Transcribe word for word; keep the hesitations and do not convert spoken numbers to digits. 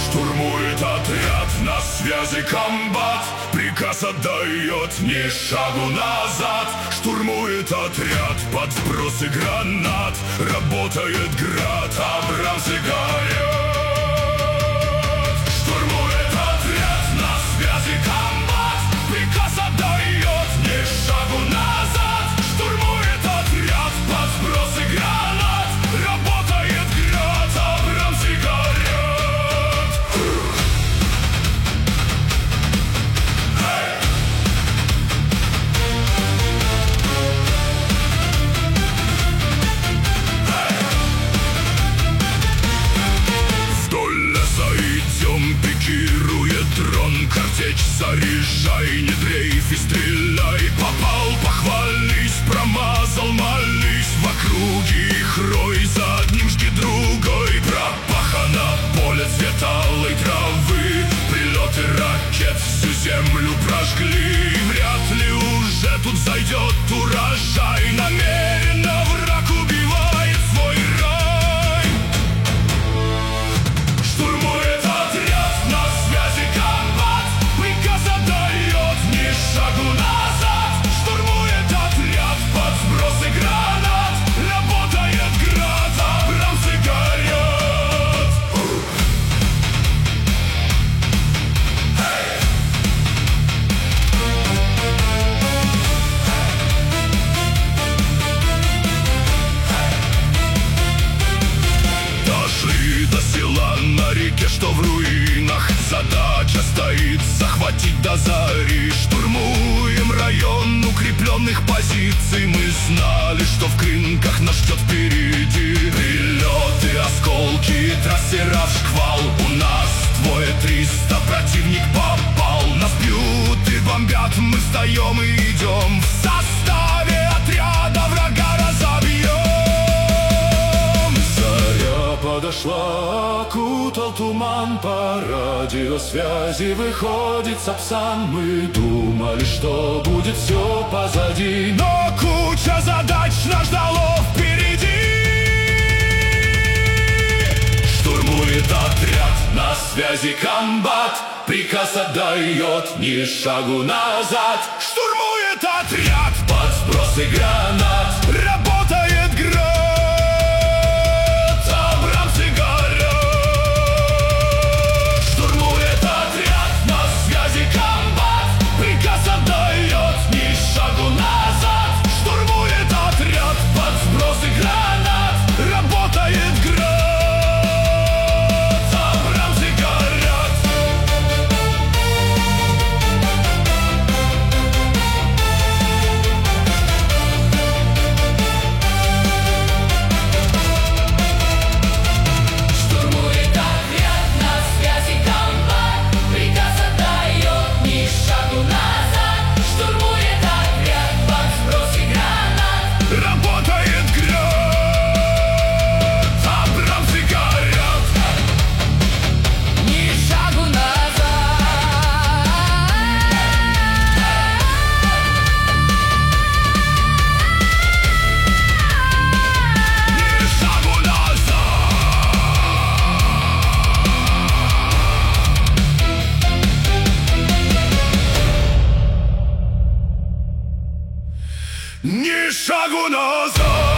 Штурмует отряд, на связи комбат. Приказ отдает, ни шагу назад. Штурмует отряд, под сбросы гранат. Работает град, абрамсы горят. Штурмует отряд, на связи комбат. Приказ отдает, ни шагу назад. Штурмует отряд, под сбросы гранат. Работает град, абрамсы горят. Вдоль леса идем, пикирует дрон. Картечь заряжай, не дрейф и стреляй. Попал, похвались, промазал, молись. В округе их рой, за одним жги другой. Пропахано поле цвета алой травы. Прилеты ракет всю землю прожгли. Вряд ли уже тут зайдет урожай. Намеренно враг убивает свой рай. Штурмует отряд, на связи комбат. Приказ отдает, ни шагу назад. Штурмует отряд, под сбросы гранат. Работает град, абрамсы горят. Дошли до села на реке, что в руинах. Задача стоит захватить до зари. Штурмуем район укрепленных позиций. Мы знали, что в Крынках нас ждет впереди. Прилеты, осколки, трассера в шквал. У нас двое триста, противник попал. Нас бьют и бомбят, мы встаем и идем. В составе отряда врага разобьем. Заря подошла, окутал туман. По радиосвязи выходит Сапсан. Мы думали, что будет все позади, но куча задач нас ждало впереди. Штурмует отряд, на связи комбат. Приказ отдает, ни шагу назад. Штурмует отряд, под сбросы гранат. Работает град, абрамсы горят. Штурмует отряд, на связи комбат. Приказ отдает, ни шагу назад. Штурмует отряд, под сбросы гранат. Работает град, абрамсы горят. Штурмует отряд, на связи комбат. Приказ отдает, ни шагу назад. Штурмует отряд, под сбросы гранат. Работает град, абрамсы горят. Ни шагу назад. Ни шагу назад. Ни шагу назад.